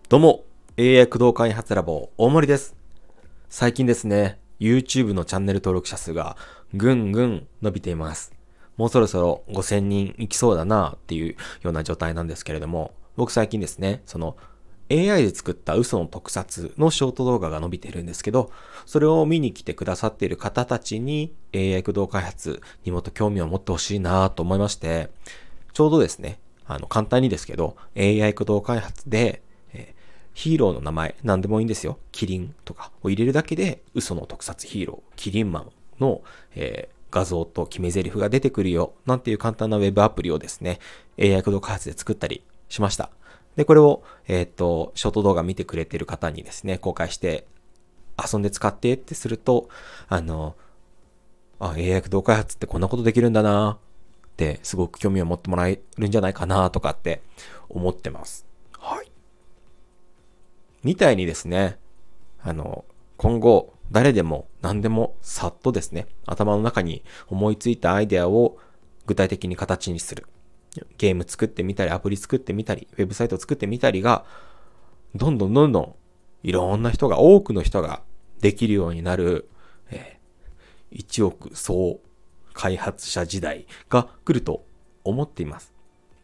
どうも、AI 駆動開発ラボ大森です。最近ですね、YouTube のチャンネル登録者数がぐんぐん伸びています。もうそろそろ5000人いきそうだなっていうような状態なんですけれども、僕最近ですね、AI で作った嘘の特撮のショート動画が伸びてるんですけど、それを見に来てくださっている方たちに AI 駆動開発にもっと興味を持ってほしいなと思いまして、ちょうどですね、簡単にですけど、AI 駆動開発で、ヒーローの名前、何でもいいんですよ。キリンとかを入れるだけで、嘘の特撮ヒーロー、キリンマンの、画像と決め台詞が出てくるよ、なんていう簡単なウェブアプリをですね、AI 駆動開発で作ったりしました。で、これを、ショート動画見てくれてる方にですね、公開して、遊んで使ってってすると、AI 駆動開発ってこんなことできるんだなって、すごく興味を持ってもらえるんじゃないかなとかって思ってます。はい。みたいにですね、今後、誰でも何でもさっとですね、頭の中に思いついたアイデアを具体的に形にする。ゲーム作ってみたり、アプリ作ってみたり、ウェブサイト作ってみたりが、どんどんいろんな人が、多くの人ができるようになる、1億総開発者時代が来ると思っています。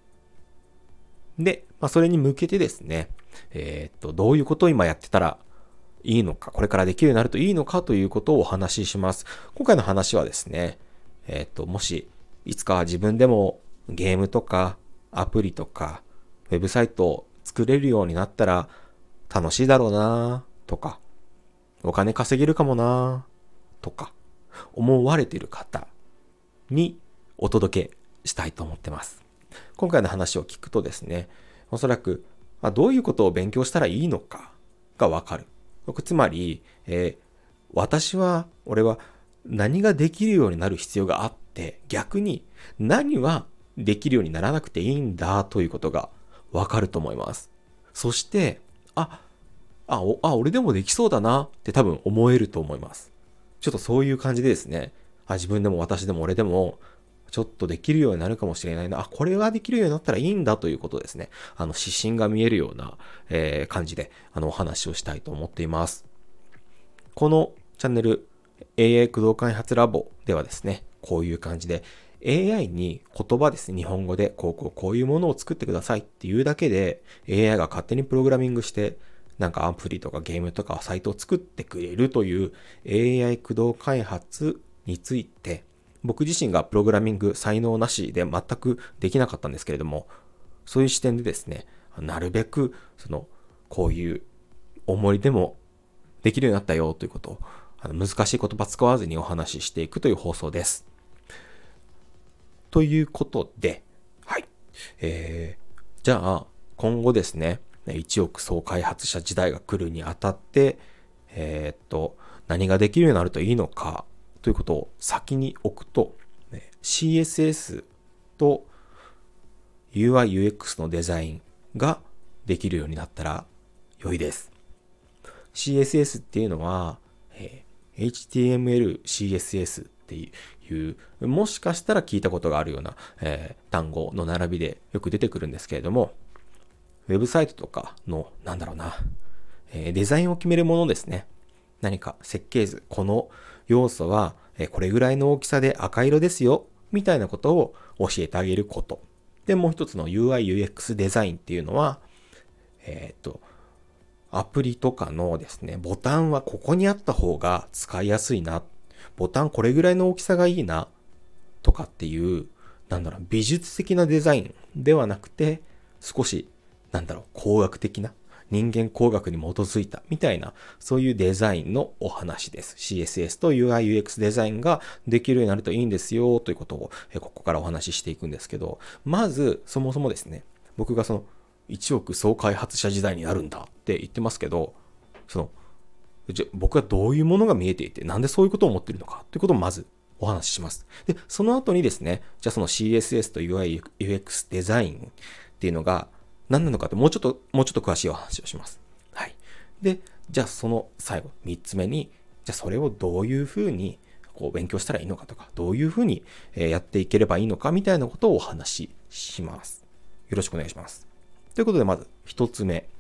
で、それに向けてですね、どういうことを今やってたらいいのか、これからできるようになるといいのかということをお話しします。今回の話はですね、もし、いつか自分でもゲームとかアプリとかウェブサイトを作れるようになったら楽しいだろうなとか、お金稼げるかもなとか、思われている方にお届けしたいと思ってます。今回の話を聞くとですね、おそらく、どういうことを勉強したらいいのかがわかる。つまり、俺は何ができるようになる必要があって、逆に何はできるようにならなくていいんだということがわかると思います。そして、俺でもできそうだなって多分思えると思います。ちょっとそういう感じでですね、自分でも私でも俺でも、ちょっとできるようになるかもしれないな。これができるようになったらいいんだということですね。指針が見えるような、感じで、お話をしたいと思っています。このチャンネル、AI 駆動開発ラボではですね、こういう感じで、AI に言葉ですね、日本語でこういうものを作ってくださいっていうだけで、AI が勝手にプログラミングして、なんかアプリとかゲームとかサイトを作ってくれるという AI 駆動開発について、僕自身がプログラミング才能なしで全くできなかったんですけれども、そういう視点でですね、なるべく、こういう思いでもできるようになったよということを、難しい言葉使わずにお話ししていくという放送です。ということで、はい。じゃあ、今後ですね、1億総開発者時代が来るにあたって、何ができるようになるといいのか、ということを先に置くと、CSS と UI/UX のデザインができるようになったら良いです。CSS っていうのは、HTML、CSS っていう、もしかしたら聞いたことがあるような、単語の並びでよく出てくるんですけれども、ウェブサイトとかの、デザインを決めるものですね。何か設計図、この要素はこれぐらいの大きさで赤色ですよ、みたいなことを教えてあげること。で、もう一つの UI/UX デザインっていうのは、アプリとかのですね、ボタンはここにあった方が使いやすいな。ボタンこれぐらいの大きさがいいな。とかっていう、美術的なデザインではなくて、少し、工学的な、人間工学に基づいたみたいな、そういうデザインのお話です。CSS と UI/UX デザインができるようになるといいんですよ、ということを、ここからお話ししていくんですけど、まず、そもそもですね、僕が1億総開発者時代になるんだって言ってますけど、僕はどういうものが見えていて、なんでそういうことを思っているのかということをまずお話しします。で、その後にですね、じゃあその CSS と UI/UX デザインっていうのが何なのかってもうちょっと詳しいお話をします。はい。で、じゃあその最後、3つ目に、じゃあそれをどういうふうに勉強したらいいのかとか、どういうふうにやっていければいいのかみたいなことをお話しします。よろしくお願いします。ということで、まず1つ目。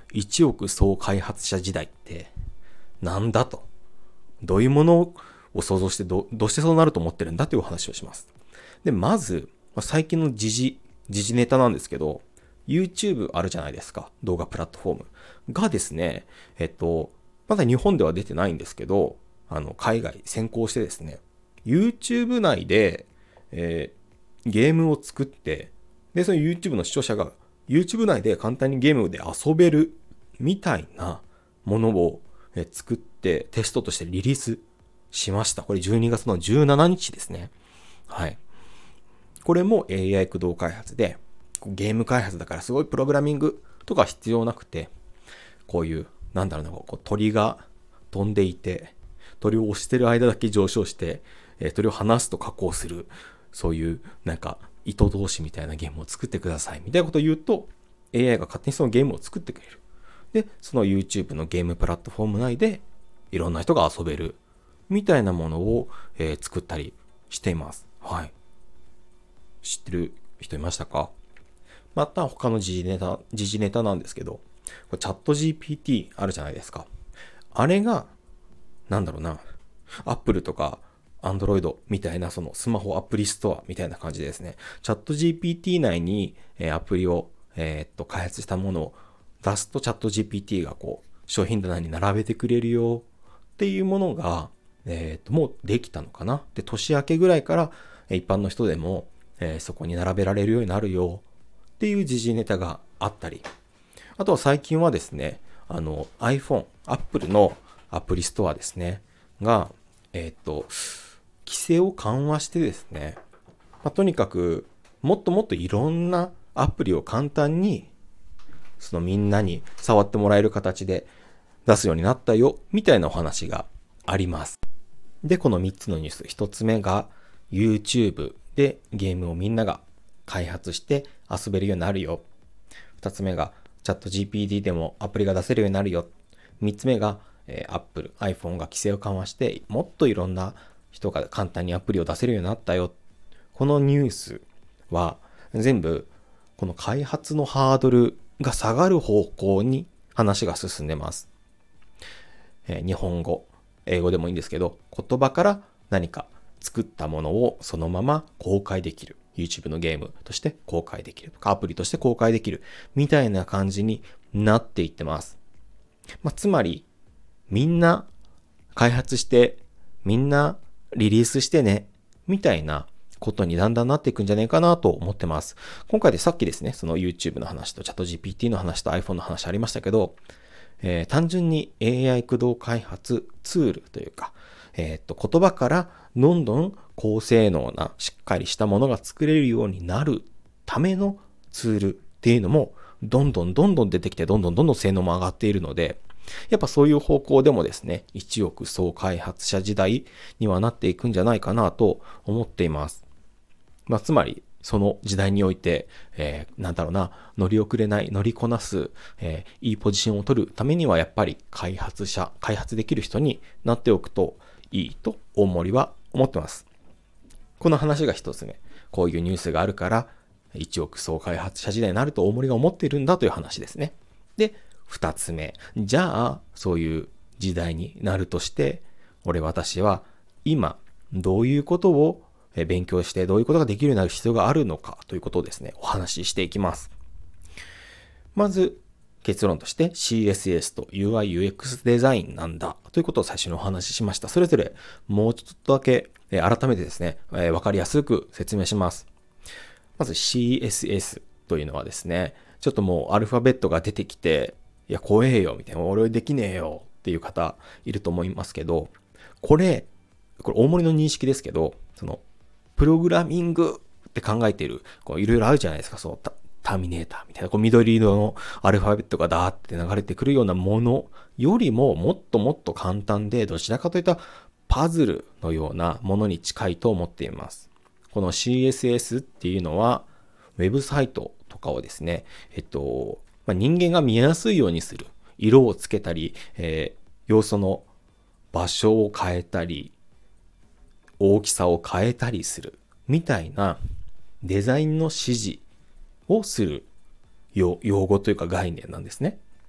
1億総開発者時代ってなんだと。どういうものを想像してどうしてそうなると思ってるんだというお話をします。で、まず、最近の時事ネタなんですけど、YouTube あるじゃないですか。動画プラットフォームがですね、まだ日本では出てないんですけど、海外先行してですね、YouTube 内で、ゲームを作って、で、その YouTube の視聴者が YouTube 内で簡単にゲームで遊べるみたいなものを作ってテストとしてリリースしました。これ12月の17日ですね。はい。これも AI 駆動開発で、ゲーム開発だからすごいプログラミングとか必要なくて、こういう、鳥が飛んでいて、鳥を押してる間だけ上昇して、鳥を離すと加工する、そういう糸通しみたいなゲームを作ってくださいみたいなことを言うと AI が勝手にそのゲームを作ってくれる。で、その YouTube のゲームプラットフォーム内でいろんな人が遊べるみたいなものを、作ったりしています。はい。知ってる人いましたか？また他の時事ネタなんですけど、チャット GPT あるじゃないですか。あれが、Apple とかAndroid みたいなそのスマホアプリストアみたいな感じでですね、チャット GPT 内にアプリを開発したものを出すとチャット GPT が商品棚に並べてくれるよっていうものがもうできたのかな。で、年明けぐらいから一般の人でもそこに並べられるようになるよっていう時事ネタがあったり、あとは最近はですね、iPhone、Apple のアプリストアですね、が、規制を緩和してですね、とにかくもっともっといろんなアプリを簡単にみんなに触ってもらえる形で出すようになったよみたいなお話があります。で、この3つのニュース、1つ目が YouTube でゲームをみんなが開発して遊べるようになるよ。2つ目がチャット GPT でもアプリが出せるようになるよ。3つ目がApple、iPhone が規制を緩和してもっといろんな人が簡単にアプリを出せるようになったよ。このニュースは全部この開発のハードルが下がる方向に話が進んでます。日本語、英語でもいいんですけど、言葉から何か作ったものをそのまま公開できる。YouTube のゲームとして公開できるとか、アプリとして公開できるみたいな感じになっていってます。つまり、みんな開発して、みんなリリースしてね、みたいなことにだんだんなっていくんじゃないかなと思ってます。今回でさっきですね、その YouTube の話とチャット GPT の話と iPhone の話ありましたけど、単純に AI 駆動開発ツールというか、言葉からどんどん高性能なしっかりしたものが作れるようになるためのツールっていうのもどんどん出てきてどんどん性能も上がっているので、やっぱそういう方向でもですね、1億総開発者時代にはなっていくんじゃないかなと思っています。つまりその時代において、乗り遅れない、乗りこなす、いいポジションを取るためにはやっぱり開発できる人になっておくといいと大森は思ってます。この話が一つ目。こういうニュースがあるから1億総開発者時代になると大森が思っているんだという話ですね。で、二つ目。じゃあ、そういう時代になるとして、私は今どういうことを勉強してどういうことができるようになる必要があるのかということをですね、お話ししていきます。まず結論として CSS と UI/UX デザインなんだということを最初にお話ししました。それぞれもうちょっとだけ改めてですね、わかりやすく説明します。まず CSS というのはですね、ちょっともうアルファベットが出てきて、いや怖えよみたいな、俺できねえよっていう方いると思いますけど、これ大盛りの認識ですけど、プログラミングって考えている、いろいろあるじゃないですか、ターミネーターみたいな、緑色のアルファベットがダーって流れてくるようなものよりももっともっと簡単で、どちらかといったパズルのようなものに近いと思っています。この CSS っていうのは、ウェブサイトとかをですね、人間が見やすいようにする。色をつけたり、要素の場所を変えたり、大きさを変えたりする。みたいなデザインの指示をする用語というか概念なんですね。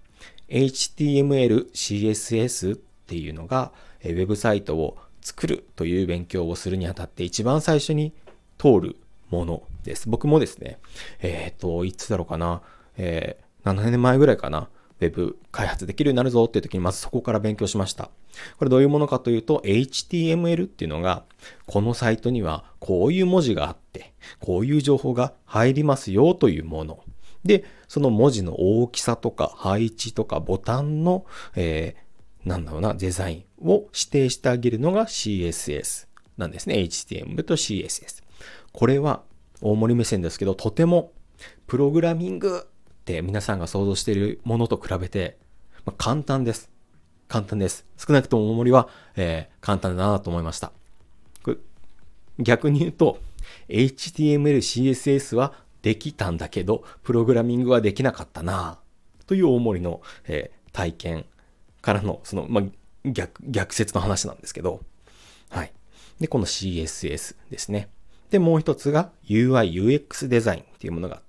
HTML、CSS っていうのが、ウェブサイトを作るという勉強をするにあたって一番最初に通るものです。僕もですね、いつだろうかな、7年前ぐらいかな、ウェブ開発できるようになるぞっていう時にまずそこから勉強しました。これどういうものかというと、HTML っていうのが、このサイトにはこういう文字があって、こういう情報が入りますよというもの。で、その文字の大きさとか配置とかボタンの、デザインを指定してあげるのが CSS なんですね。HTML と CSS。これは大森目線ですけど、とてもプログラミングって皆さんが想像しているものと比べて、簡単です。簡単です。少なくとも大森は、簡単だなと思いました。逆に言うと、HTML、CSS はできたんだけど、プログラミングはできなかったなという大森の、体験からの、逆説の話なんですけど、はい。で、この CSS ですね。で、もう一つが UI、UX デザインっていうものがあって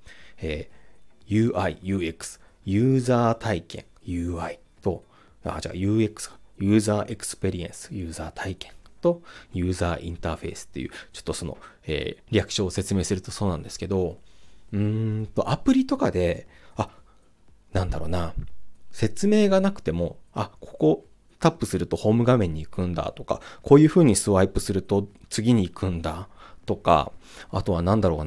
、UI、UX、ユーザー体験、UI と、UX、ユーザーエクスペリエンス、ユーザー体験と、ユーザーインターフェースっていう、ちょっと略称を説明するとそうなんですけど、アプリとかで、説明がなくても、ここタップするとホーム画面に行くんだとか、こういう風にスワイプすると次に行くんだとか、あとは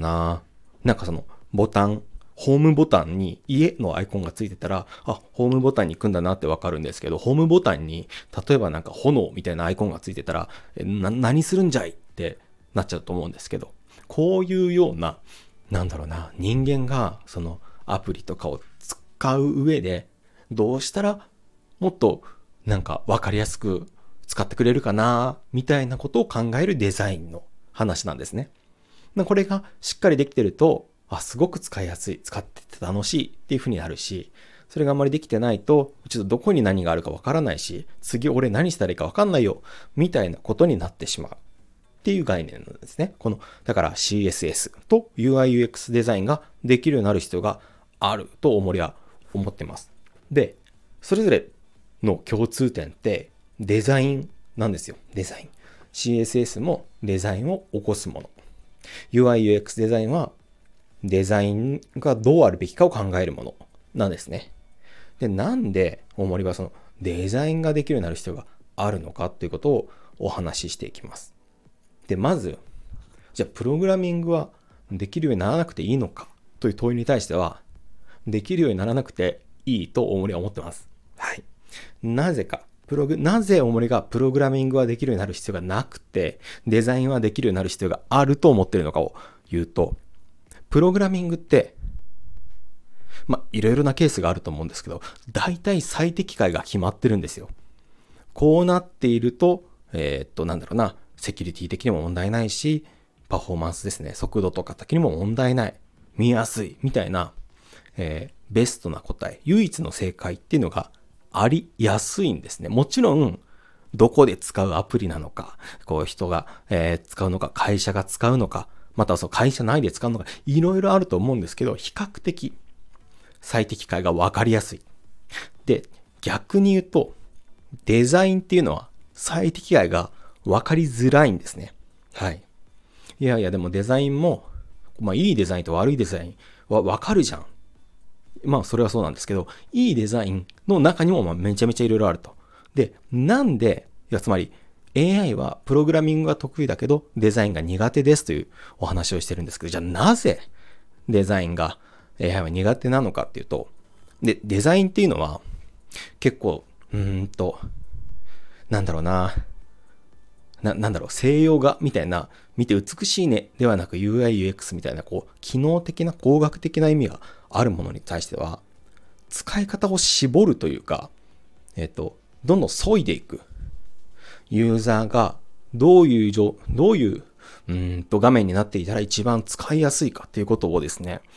ボタン、ホームボタンに家のアイコンがついてたら、ホームボタンに行くんだなってわかるんですけど、ホームボタンに、例えば炎みたいなアイコンがついてたら、何するんじゃいってなっちゃうと思うんですけど、こういうような、人間がそのアプリとかを使う上で、どうしたらもっとわかりやすく使ってくれるかな、みたいなことを考えるデザインの話なんですね。これがしっかりできてると、すごく使いやすい、使ってて楽しいっていう風になるし、それがあんまりできてないと、ちょっとどこに何があるかわからないし、次俺何したらいいかわかんないよ、みたいなことになってしまうっていう概念なんですね。だから CSS と UI/UX デザインができるようになる必要があると思ってます。で、それぞれの共通点ってデザインなんですよ。デザイン。CSS もデザインを起こすもの。UI/UX デザインはデザインがどうあるべきかを考えるものなんですね。で、なんで大森はそのデザインができるようになる必要があるのかということをお話ししていきます。で、まず、じゃあプログラミングはできるようにならなくていいのかという問いに対しては、できるようにならなくていいと大森は思ってます。はい。なぜか。なぜ大森がプログラミングはできるようになる必要がなくて、デザインはできるようになる必要があると思っているのかを言うと、プログラミングって、いろいろなケースがあると思うんですけど、大体最適解が決まってるんですよ。こうなっていると、セキュリティ的にも問題ないし、パフォーマンスですね、速度とか的にも問題ない、見やすい、みたいな、ベストな答え、唯一の正解っていうのがありやすいんですね。もちろん、どこで使うアプリなのか、人が、使うのか、会社が使うのか、またはその会社内で使うのか、いろいろあると思うんですけど、比較的最適解が分かりやすい。で、逆に言うと、デザインっていうのは最適解が分かりづらいんですね。はい。でもデザインも、いいデザインと悪いデザインは分かるじゃん。それはそうなんですけど、いいデザインの中にもめちゃめちゃいろいろあると。で、つまり AI はプログラミングが得意だけどデザインが苦手ですというお話をしてるんですけど、じゃあなぜデザインが AI は苦手なのかっていうと、で、デザインっていうのは結構、西洋画みたいな、見て美しいねではなく UI/UX みたいな、機能的な工学的な意味があるものに対しては、使い方を絞るというか、どんどん削いでいく。ユーザーがどういう画面になっていたら一番使いやすいかっていうことをですね、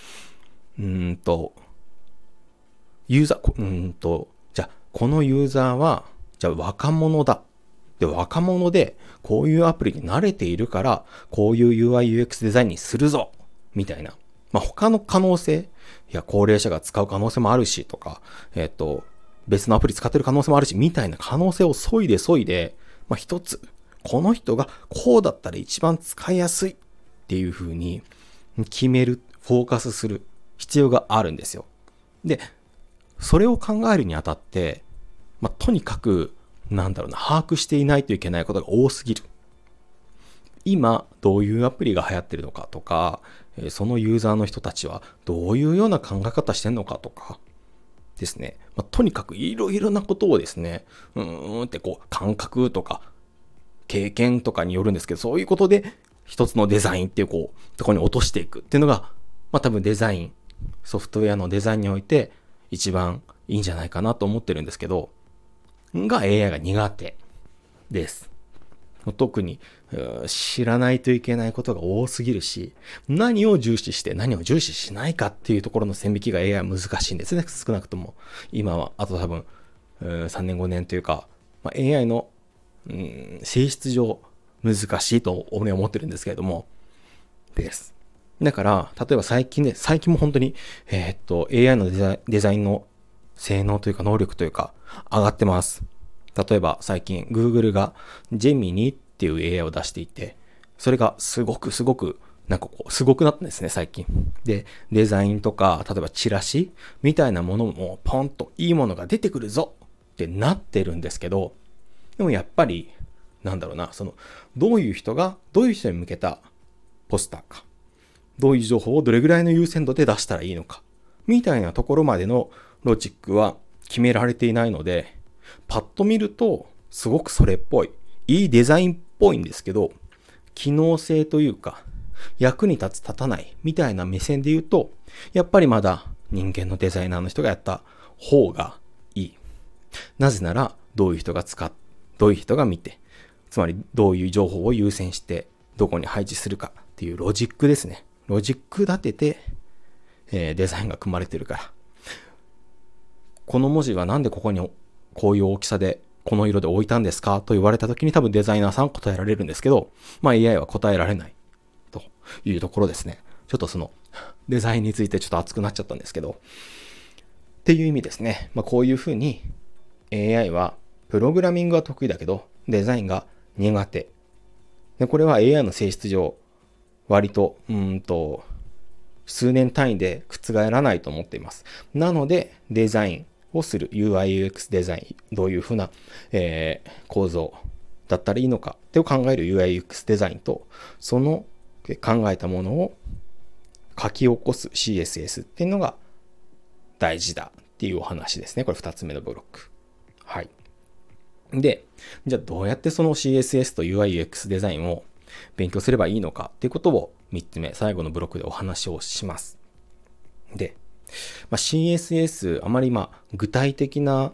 じゃあ、このユーザーは、じゃあ若者だ。で、若者で、こういうアプリに慣れているから、こういう UI/UX デザインにするぞみたいな。他の可能性、高齢者が使う可能性もあるし、とか、 別のアプリ使ってる可能性もあるし、みたいな可能性を削いで、一つ、この人がこうだったら一番使いやすいっていう風に決める、フォーカスする必要があるんですよ。で、それを考えるにあたって、とにかく、把握していないといけないことが多すぎる。今、どういうアプリが流行ってるのかとか、そのユーザーの人たちはどういうような考え方してんのかとかですね。とにかくいろいろなことをですね、感覚とか経験とかによるんですけど、そういうことで一つのデザインっていうところに落としていくっていうのが、多分デザイン、ソフトウェアのデザインにおいて一番いいんじゃないかなと思ってるんですけど、AI が苦手です。特に知らないといけないことが多すぎるし、何を重視して何を重視しないかっていうところの線引きが AI は難しいんですね。少なくとも今は、あと多分3年5年というか、AI の性質上難しいと俺は思ってるんですけれどもです。だから例えば最近も本当にAI のデザインの性能というか能力というか上がってます。例えば最近 Google が Gemini っていう AI を出していて、それがすごくすごくなったんですね、最近。で、デザインとか、例えばチラシみたいなものもポンといいものが出てくるぞってなってるんですけど、でもやっぱり、どういう人に向けたポスターか、どういう情報をどれぐらいの優先度で出したらいいのか、みたいなところまでのロジックは決められていないので、パッと見るとすごくそれっぽい、いいデザインっぽいんですけど、機能性というか役に立つ立たないみたいな目線で言うと、やっぱりまだ人間のデザイナーの人がやった方がいい。なぜならどういう人が見て、つまりどういう情報を優先してどこに配置するかっていうロジックですね。ロジック立てて、デザインが組まれてるから、この文字はなんでここにこういう大きさでこの色で置いたんですかと言われた時に多分デザイナーさん答えられるんですけど、AI は答えられないというところですね。ちょっとそのデザインについてちょっと熱くなっちゃったんですけど、っていう意味ですね。こういうふうに AI はプログラミングは得意だけどデザインが苦手で、これは AI の性質上割と数年単位で覆らないと思っています。なのでデザインをする UI/UX デザイン、どういうふうな、構造だったらいいのかってを考える UI/UX デザインと、その考えたものを書き起こす CSS っていうのが大事だっていうお話ですね。これ2つ目のブロック。はい。で、じゃあどうやってその CSS と UI/UX デザインを勉強すればいいのかっていうことを3つ目、最後のブロックでお話をします。で、CSS、あまり具体的な、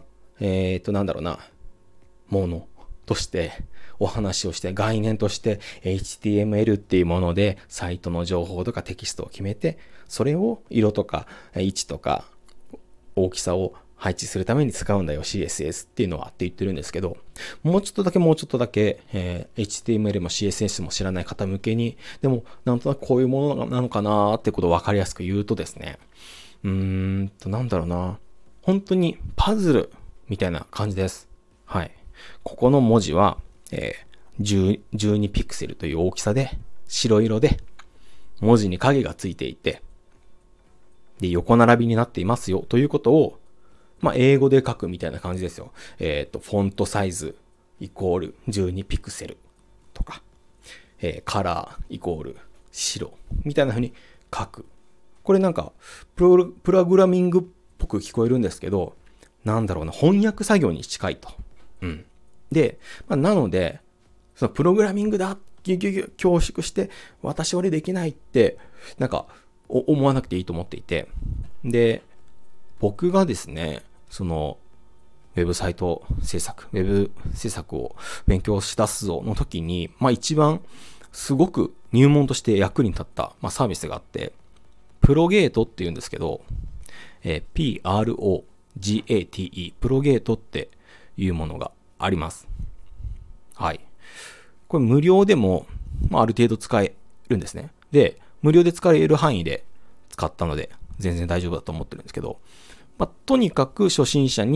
ものとしてお話をして、概念として HTML っていうものでサイトの情報とかテキストを決めて、それを色とか位置とか大きさを配置するために使うんだよ CSS っていうのはって言ってるんですけど、もうちょっとだけ、HTML も CSS も知らない方向けに、でもなんとなくこういうものなのかなってことを分かりやすく言うとですね、本当にパズルみたいな感じです。はい。ここの文字は、12ピクセルという大きさで白色で文字に影がついていて、で横並びになっていますよということを英語で書くみたいな感じですよ。フォントサイズイコール12ピクセルとか、カラーイコール白みたいな風に書く。これプログラミングっぽく聞こえるんですけど、翻訳作業に近いと。で、なので、そのプログラミングだ恐縮して私はできないって思わなくていいと思っていて、で僕がですねそのウェブ制作を勉強しだすぞの時に一番すごく入門として役に立ったサービスがあって、プロゲートっていうんですけど、PROGATE プロゲートっていうものがあります。はい。これ無料でも、ある程度使えるんですね。で、無料で使える範囲で使ったので、全然大丈夫だと思ってるんですけど、とにかく初心者に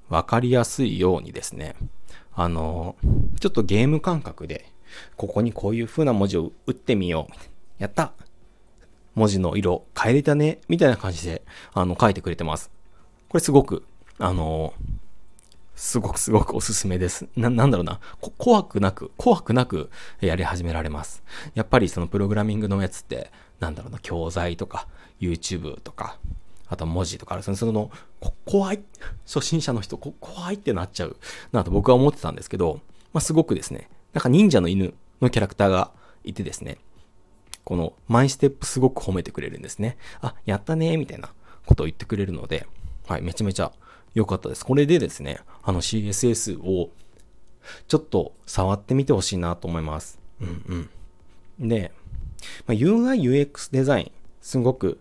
わかりやすいようにですね、ちょっとゲーム感覚で、ここにこういう風な文字を打ってみよう。やった文字の色変えれたねみたいな感じで、書いてくれてます。これすごく、すごくおすすめです。なんだろうな。怖くなくやり始められます。やっぱりそのプログラミングのやつって、なんだろうな、教材とか、YouTube とか、あと文字とかある。その、怖い。初心者の人、怖いってなっちゃうなと僕は思ってたんですけど、すごくですね、なんか忍者の犬のキャラクターがいてですね、このマイステップすごく褒めてくれるんですね。あ、やったねみたいなことを言ってくれるので、はい、めちゃめちゃ良かったです。これでですね、CSS をちょっと触ってみてほしいなと思います。で、UI UX デザイン、すごく、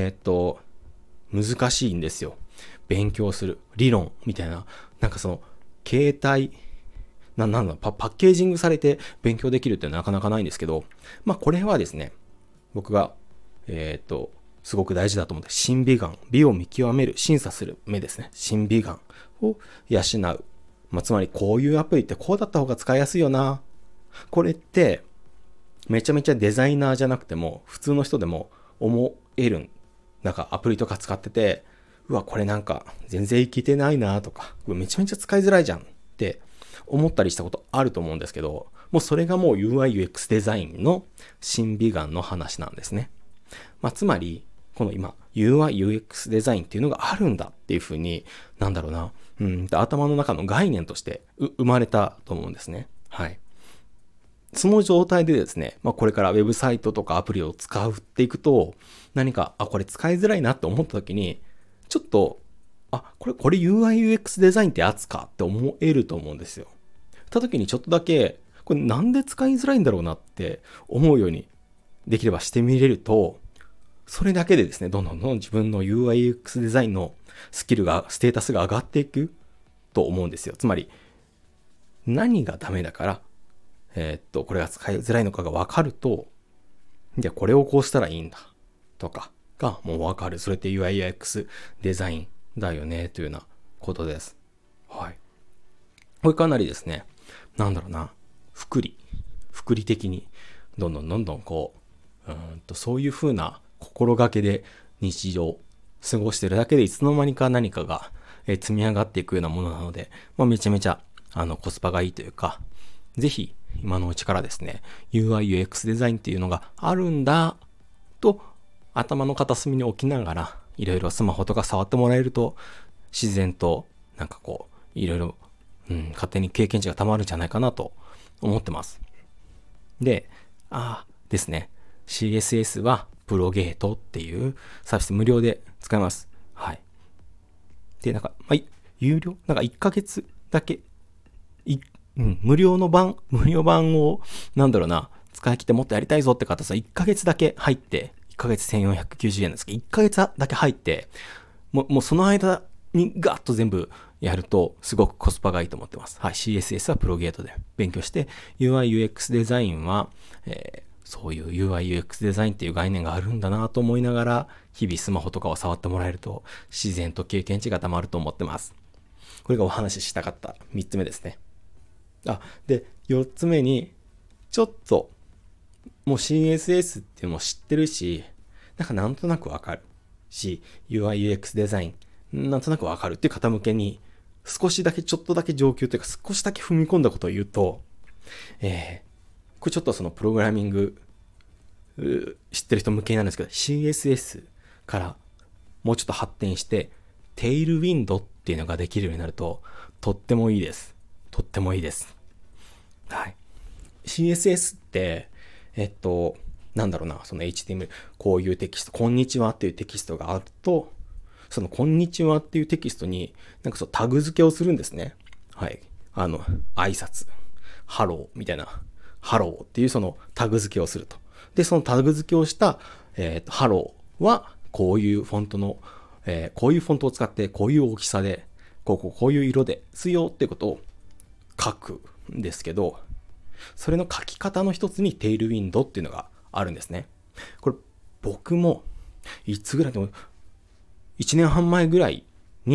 難しいんですよ。勉強する。理論みたいな、なんかその、携帯、パッケージングされて勉強できるってなかなかないんですけど、これはですね、僕が、すごく大事だと思って、審美眼、美を見極める、審査する目ですね。審美眼を養う。つまりこういうアプリってこうだった方が使いやすいよな。これって、めちゃめちゃデザイナーじゃなくても、普通の人でも思える。なんかアプリとか使ってて、うわ、これなんか全然いけてないなとか、めちゃめちゃ使いづらいじゃんって思ったりしたことあると思うんですけど、もうそれがもう UI UX デザインの審美眼の話なんですね。つまり、この今 UI UX デザインっていうのがあるんだっていうふうに、頭の中の概念として生まれたと思うんですね。はい。その状態でですね、これからウェブサイトとかアプリを使っていくと、何か、これ使いづらいなって思った時に、ちょっと、これ UI UX デザインってやつかって思えると思うんですよ。た時にちょっとだけ、これなんで使いづらいんだろうなって思うようにできればしてみれると、それだけでですね、どんどん自分の UI UX デザインのステータスが上がっていくと思うんですよ。つまり、何がダメだから、これが使いづらいのかが分かると、じゃあこれをこうしたらいいんだとかがもう分かる。それって UI UX デザインだよねというようなことです。はい。これかなりですね、福利的にどんどんこう、そういう風な心がけで日常過ごしてるだけでいつの間にか何かが積み上がっていくようなものなので、めちゃめちゃコスパがいいというか、ぜひ今のうちからですね、UI UX デザインっていうのがあるんだと頭の片隅に置きながら、いろいろスマホとか触ってもらえると、自然といろいろ勝手に経験値がたまるんじゃないかなと思ってます。で、ですね、CSS はプロゲートっていうサービス無料で使えます。はい。で、有料1ヶ月だけ、無料版を、使い切ってもっとやりたいぞって方さ、1ヶ月だけ入って、1ヶ月1490円ですけど、1ヶ月だけ入って、もうその間にガッと全部やると、すごくコスパがいいと思ってます。はい。CSS はプロゲートで勉強して、UI UX デザインは、そういう UI UX デザインっていう概念があるんだなと思いながら、日々スマホとかを触ってもらえると、自然と経験値がたまると思ってます。これがお話ししたかった3つ目ですね。で、4つ目に、ちょっと、もう CSS っていうのも知ってるし、なんとなくわかるし、UI UX デザイン、なんとなくわかるっていう方向けに、少しだけ、ちょっとだけ上級というか、少しだけ踏み込んだことを言うと、これちょっとそのプログラミング、知ってる人向けなんですけど、CSS からもうちょっと発展して、テイルウィンドっていうのができるようになると、とってもいいです。とってもいいです。はい。CSS って、その HTML、こういうテキスト、こんにちはっていうテキストがあると、そのこんにちはっていうテキストに、タグ付けをするんですね。はい。挨拶、ハローみたいな、ハローっていうそのタグ付けをすると。で、そのタグ付けをした、ハローは、こういうフォントの、こういうフォントを使って、こういう大きさで、こういう色ですよっていうことを書くんですけど、それの書き方の一つにテールウィンドっていうのがあるんですね。これ僕もいつぐらいでも1年半前ぐらいに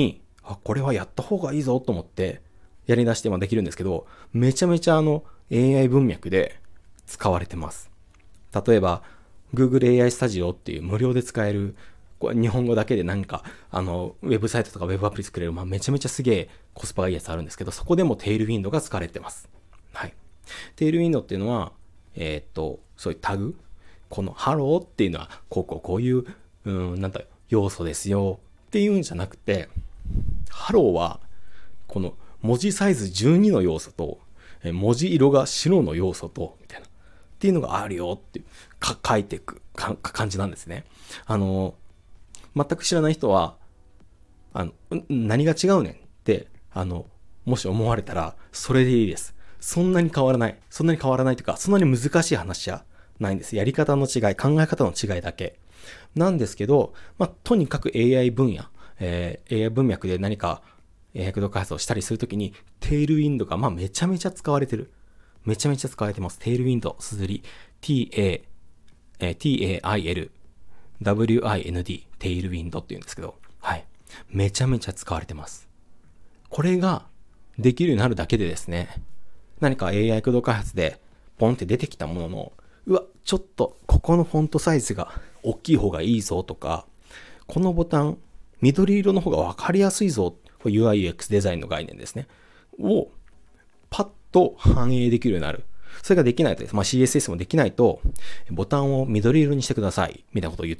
これはやった方がいいぞと思ってやり出してできるんですけど、めちゃめちゃAI 文脈で使われてます。例えば Google AI Studio っていう無料で使える、これ日本語だけでウェブサイトとかウェブアプリ作れる、めちゃめちゃすげえコスパがいいやつあるんですけど、そこでもテールウィンドが使われてます。はい。テールウィンドっていうのは、そういうタグ、このハローっていうのは、こういう、要素ですよっていうんじゃなくて、ハローは、この文字サイズ12の要素と、文字色が白の要素と、みたいな。っていうのがあるよって書いていく感じなんですね。全く知らない人は、何が違うねんって、もし思われたら、それでいいです。そんなに変わらない。そんなに変わらないというか、そんなに難しい話じゃないんです。やり方の違い、考え方の違いだけ。なんですけど、とにかく AI 分野、AI 文脈で何か AI 駆動開発をしたりするときに、テールウィンドがめちゃめちゃ使われてる。めちゃめちゃ使われてます。テールウィンド、すずり、TAIL、WIND、テールウィンドって言うんですけど、はい。めちゃめちゃ使われてます。これができるようになるだけでですね、何か AI 駆動開発でポンって出てきたものの、ちょっとここのフォントサイズが大きい方がいいぞとか、このボタン、緑色の方が分かりやすいぞ、UI/UX デザインの概念ですね。をパッと反映できるようになる。それができないとです。CSS もできないと、ボタンを緑色にしてください、みたいなことを言って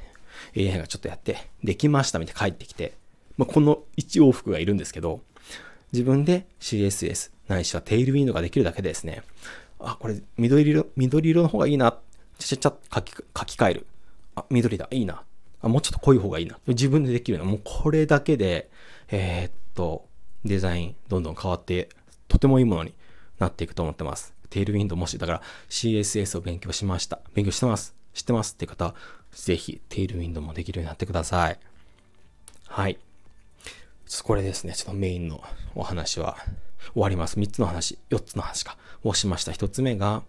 、AI がちょっとやって、できましたみたいな帰ってきて、この1往復がいるんですけど、自分で CSS ないしはテールウィンドができるだけでですね、これ緑色の方がいいな、ちゃ書き換える。緑だ、いいな。もうちょっと濃い方がいいな。自分でできるの。もうこれだけで、デザインどんどん変わって、とてもいいものになっていくと思ってます。テールウィンドもし、だから CSS を勉強してます。知ってますって方、ぜひテールウィンドもできるようになってください。はい。これですね。ちょっとメインのお話は終わります。4つの話かをしました。1つ目が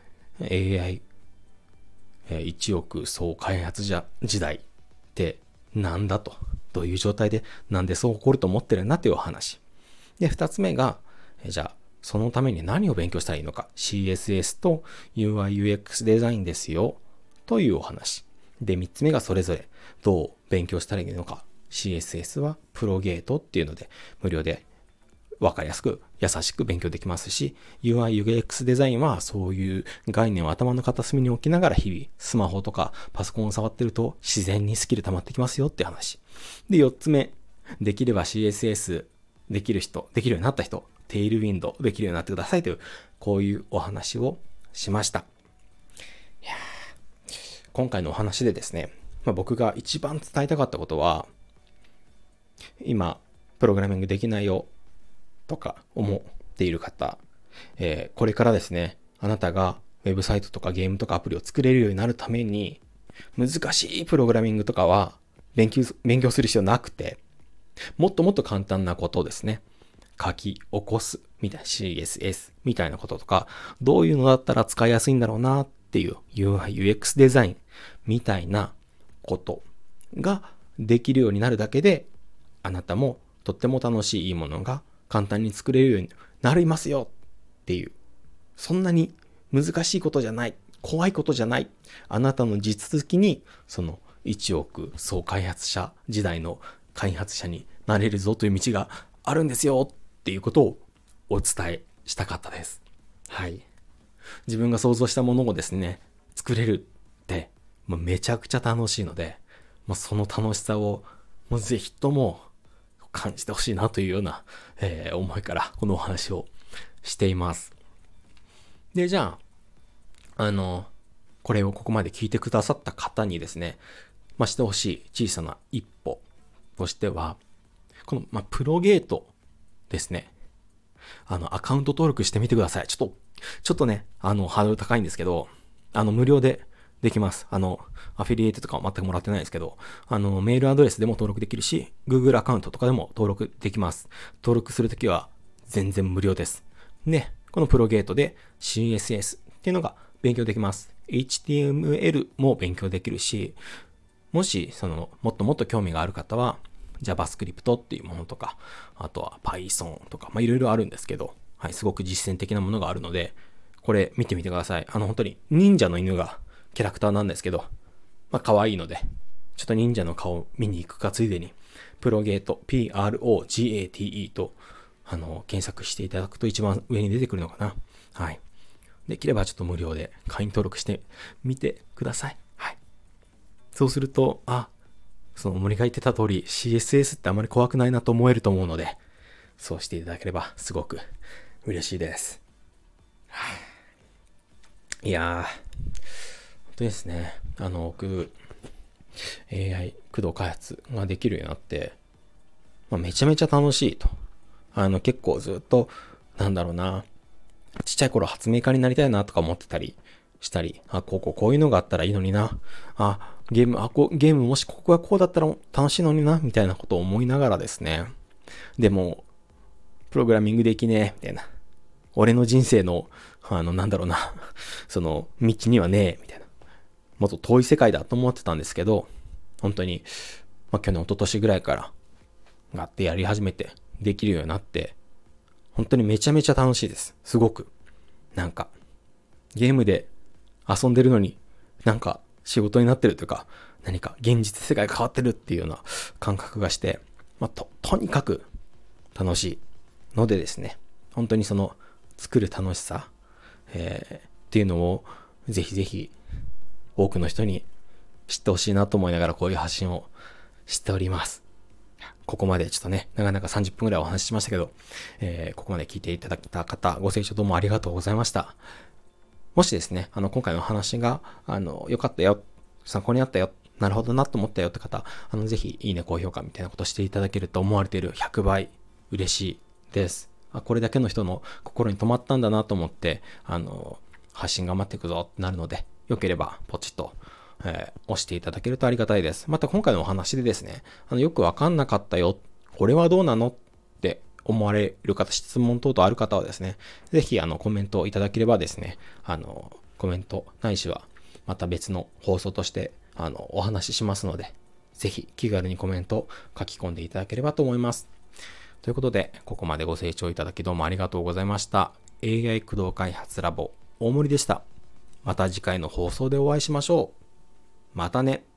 AI1 億総開発時代ってなんだと。どういう状態でなんでそう起こると思ってるんだっていうお話。で、2つ目が、じゃあそのために何を勉強したらいいのか。CSS と UI/UX デザインですよ。というお話。で、3つ目がそれぞれどう勉強したらいいのか。CSS はプロゲートっていうので無料で分かりやすく優しく勉強できますし、UI/UX デザインはそういう概念を頭の片隅に置きながら日々スマホとかパソコンを触ってると自然にスキル溜まってきますよって話。で、4つ目、できれば CSS できるようになった人、テールウィンドできるようになってくださいという、こういうお話をしました。今回のお話でですね、僕が一番伝えたかったことは、今プログラミングできないよとか思っている方、これからですね、あなたがウェブサイトとかゲームとかアプリを作れるようになるために、難しいプログラミングとかは勉強する必要なくて、もっともっと簡単なことですね。書き起こすみたいな CSS みたいなこととか、どういうのだったら使いやすいんだろうなっていう UI/UX デザインみたいなことができるようになるだけで、あなたもとっても楽しいいいものが簡単に作れるようになりますよっていう、そんなに難しいことじゃない、怖いことじゃない、あなたの地続きにその1億総開発者時代の開発者になれるぞという道があるんですよっていうことをお伝えしたかったです。はい。自分が想像したものをですね、作れるってめちゃくちゃ楽しいので、その楽しさをぜひとも感じてほしいなというような、思いからこのお話をしています。で、じゃあ、これをここまで聞いてくださった方にですね、してほしい小さな一歩としては、この、プロゲートですね。アカウント登録してみてください。ちょっとね、ハードル高いんですけど、無料でできます。アフィリエイトとかは全くもらってないですけど、メールアドレスでも登録できるし、Google アカウントとかでも登録できます。登録するときは全然無料です。で、このプロゲートで CSS っていうのが勉強できます。HTML も勉強できるし、もし、もっともっと興味がある方は、 JavaScript っていうものとか、あとは Python とか、いろいろあるんですけど、はい、すごく実践的なものがあるので、これ見てみてください。本当に忍者の犬がキャラクターなんですけど、可愛いので、ちょっと忍者の顔見に行くかついでに、プロゲート、PROGATE と、検索していただくと一番上に出てくるのかな。はい。できればちょっと無料で会員登録してみてください。はい。そうすると、その森が言ってた通り CSS ってあまり怖くないなと思えると思うので、そうしていただければすごく嬉しいです。いやー、本当にですね、僕、AI 駆動開発ができるようになって、めちゃめちゃ楽しいと。結構ずっと、ちっちゃい頃発明家になりたいなとか思ってたりしたり、こういうのがあったらいいのにな。ゲームもしここがこうだったら楽しいのにな、みたいなことを思いながらですね。でも、プログラミングできねえ、みたいな。俺の人生の、その、道にはねえ、みたいな。もっと遠い世界だと思ってたんですけど、本当に、去年、一昨年ぐらいからがあってやり始めてできるようになって、本当にめちゃめちゃ楽しいです。すごく。ゲームで遊んでるのに、仕事になってるというか、何か現実世界が変わってるっていうような感覚がして、とにかく楽しいのでですね、本当にその作る楽しさ、っていうのをぜひぜひ多くの人に知ってほしいなと思いながらこういう発信をしております。ここまでちょっとね、なかなか30分ぐらいお話ししましたけど、ここまで聞いていただいた方、ご清聴どうもありがとうございました。もしですね、今回の話が、良かったよ、参考になったよ、なるほどなと思ったよって方、ぜひ、いいね、高評価みたいなことしていただけると思われている100倍嬉しいです。これだけの人の心に留まったんだなと思って、発信頑張っていくぞってなるので、よければ、ポチッと、押していただけるとありがたいです。また今回のお話でですね、よくわかんなかったよ、これはどうなのって思われる方、質問等々ある方はですね、ぜひコメントいただければですね、コメントないしはまた別の放送としてお話ししますので、ぜひ気軽にコメント書き込んでいただければと思います。ということで、ここまでご清聴いただきどうもありがとうございました。AI 駆動開発ラボ大森でした。また次回の放送でお会いしましょう。またね。